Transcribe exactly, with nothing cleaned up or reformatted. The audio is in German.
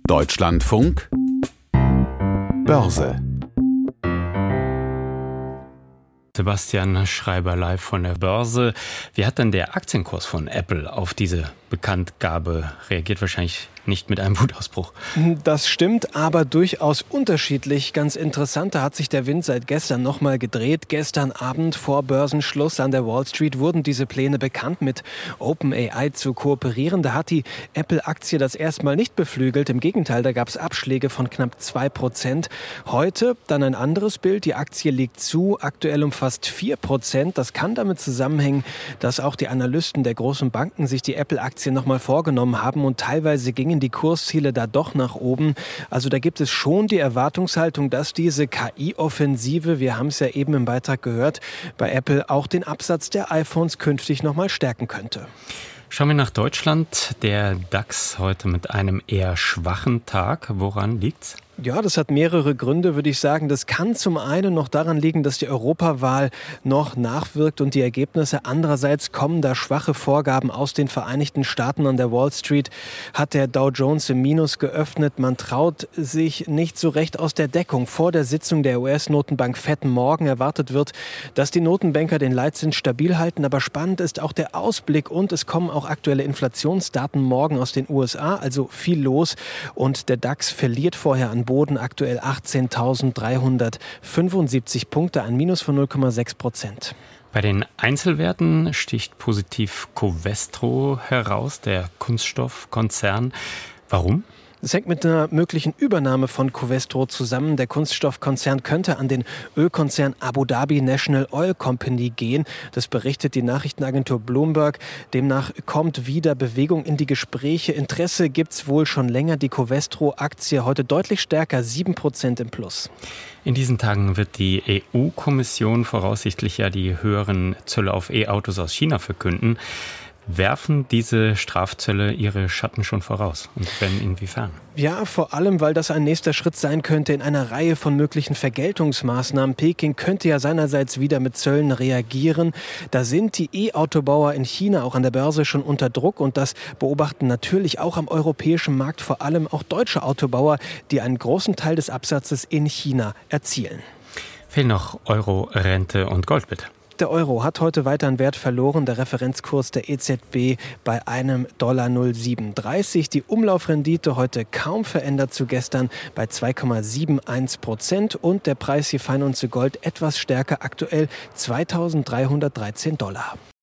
Deutschlandfunk Börse. Sebastian Schreiber live von der Börse. Wie hat denn der Aktienkurs von Apple auf diese Bekanntgabe reagiert? Wahrscheinlich nicht mit einem Wutausbruch. Das stimmt, aber durchaus unterschiedlich. Ganz interessant, da hat sich der Wind seit gestern nochmal gedreht. Gestern Abend vor Börsenschluss an der Wall Street wurden diese Pläne bekannt, mit OpenAI zu kooperieren. Da hat die Apple-Aktie das erstmal nicht beflügelt. Im Gegenteil, da gab es Abschläge von knapp zwei Prozent. Heute dann ein anderes Bild. Die Aktie liegt zu, aktuell um fast vier Prozent. Das kann damit zusammenhängen, dass auch die Analysten der großen Banken sich die Apple-Aktie nochmal vorgenommen haben und teilweise gingen die Kursziele da doch nach oben. Also da gibt es schon die Erwartungshaltung, dass diese K I-Offensive, wir haben es ja eben im Beitrag gehört, bei Apple auch den Absatz der iPhones künftig nochmal stärken könnte. Schauen wir nach Deutschland. Der DAX heute mit einem eher schwachen Tag. Woran liegt's? Ja, das hat mehrere Gründe, würde ich sagen. Das kann zum einen noch daran liegen, dass die Europawahl noch nachwirkt und die Ergebnisse. Andererseits kommen da schwache Vorgaben aus den Vereinigten Staaten. An der Wall Street hat der Dow Jones im Minus geöffnet. Man traut sich nicht so recht aus der Deckung. Vor der Sitzung der U S-Notenbank Fed morgen erwartet wird, dass die Notenbanker den Leitzins stabil halten. Aber spannend ist auch der Ausblick und es kommen auch aktuelle Inflationsdaten morgen aus den U S A. Also viel los und der DAX verliert vorher an Boden, aktuell achtzehntausenddreihundertfünfundsiebzig Punkte, ein Minus von null Komma sechs Prozent. Bei den Einzelwerten sticht positiv Covestro heraus, der Kunststoffkonzern. Warum? Es hängt mit einer möglichen Übernahme von Covestro zusammen. Der Kunststoffkonzern könnte an den Ölkonzern Abu Dhabi National Oil Company gehen. Das berichtet die Nachrichtenagentur Bloomberg. Demnach kommt wieder Bewegung in die Gespräche. Interesse gibt es wohl schon länger. Die Covestro-Aktie heute deutlich stärker, sieben Prozent im Plus. In diesen Tagen wird die E U-Kommission voraussichtlich ja die höheren Zölle auf E-Autos aus China verkünden. Werfen diese Strafzölle ihre Schatten schon voraus? Und wenn, inwiefern? Ja, vor allem, weil das ein nächster Schritt sein könnte in einer Reihe von möglichen Vergeltungsmaßnahmen. Peking könnte ja seinerseits wieder mit Zöllen reagieren. Da sind die E-Autobauer in China auch an der Börse schon unter Druck. Und das beobachten natürlich auch am europäischen Markt vor allem auch deutsche Autobauer, die einen großen Teil des Absatzes in China erzielen. Fehlen noch Euro, Rente und Gold, bitte. Der Euro hat heute weiter an Wert verloren. Der Referenzkurs der E Z B bei einem Dollar null Komma siebenunddreißig. Die Umlaufrendite heute kaum verändert zu gestern bei zwei Komma einundsiebzig Prozent. Und der Preis je Feinunze Gold etwas stärker, aktuell zweitausenddreihundertdreizehn Dollar.